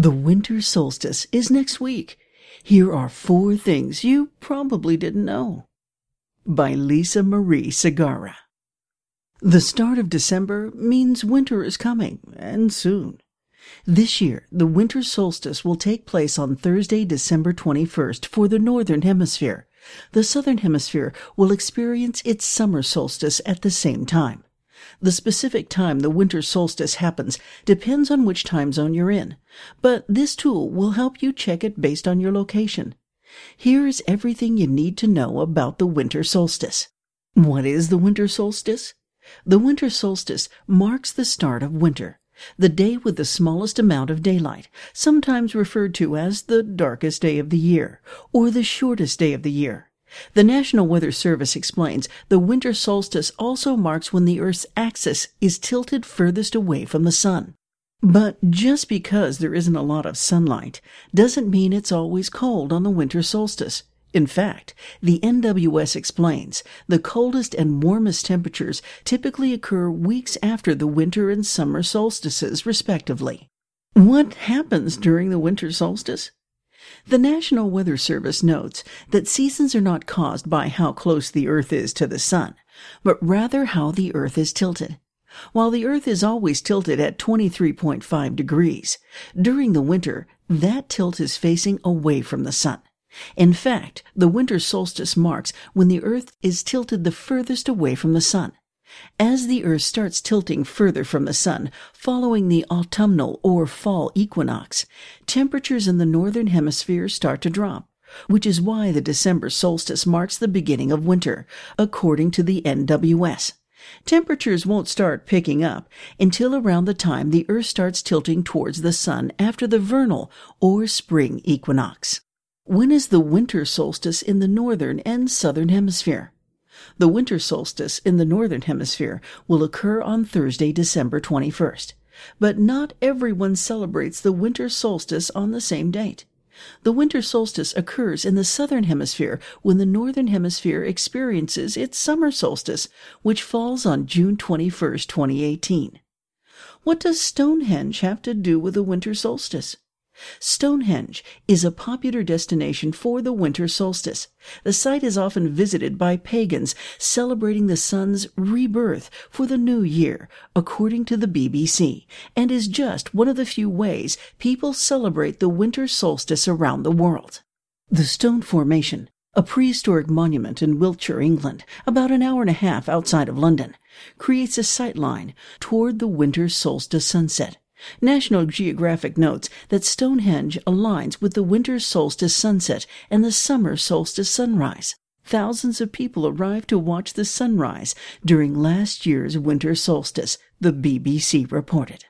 The winter solstice is next week. Here are 4 things you probably didn't know. By Lisa Marie Segarra. The start of December means winter is coming, and soon. This year, the winter solstice will take place on Thursday, December 21st for the Northern Hemisphere. The Southern Hemisphere will experience its summer solstice at the same time. The specific time the winter solstice happens depends on which time zone you're in, but this tool will help you check it based on your location. Here is everything you need to know about the winter solstice. What is the winter solstice? The winter solstice marks the start of winter, the day with the smallest amount of daylight, sometimes referred to as the darkest day of the year, or the shortest day of the year. The National Weather Service explains the winter solstice also marks when the Earth's axis is tilted furthest away from the sun. But just because there isn't a lot of sunlight doesn't mean it's always cold on the winter solstice. In fact, the NWS explains the coldest and warmest temperatures typically occur weeks after the winter and summer solstices, respectively. What happens during the winter solstice? The National Weather Service notes that seasons are not caused by how close the Earth is to the sun, but rather how the Earth is tilted. While the Earth is always tilted at 23.5 degrees, during the winter, that tilt is facing away from the sun. In fact, the winter solstice marks when the Earth is tilted the furthest away from the sun. As the Earth starts tilting further from the sun, following the autumnal or fall equinox, temperatures in the northern hemisphere start to drop, which is why the December solstice marks the beginning of winter, according to the NWS. Temperatures won't start picking up until around the time the Earth starts tilting towards the sun after the vernal or spring equinox. When is the winter solstice in the northern and southern hemisphere? The winter solstice in the northern hemisphere will occur on Thursday, December 21st. But not everyone celebrates the winter solstice on the same date. The winter solstice occurs in the southern hemisphere when the northern hemisphere experiences its summer solstice, which falls on June 21st, 2018. What does Stonehenge have to do with the winter solstice? Stonehenge is a popular destination for the winter solstice. The site is often visited by pagans celebrating the sun's rebirth for the new year, according to the BBC, and is just one of the few ways people celebrate the winter solstice around the world. The Stone Formation, a prehistoric monument in Wiltshire, England, about an hour and a half outside of London, creates a sightline toward the winter solstice sunset. National Geographic notes that Stonehenge aligns with the winter solstice sunset and the summer solstice sunrise. Thousands of people arrived to watch the sunrise during last year's winter solstice, the BBC reported.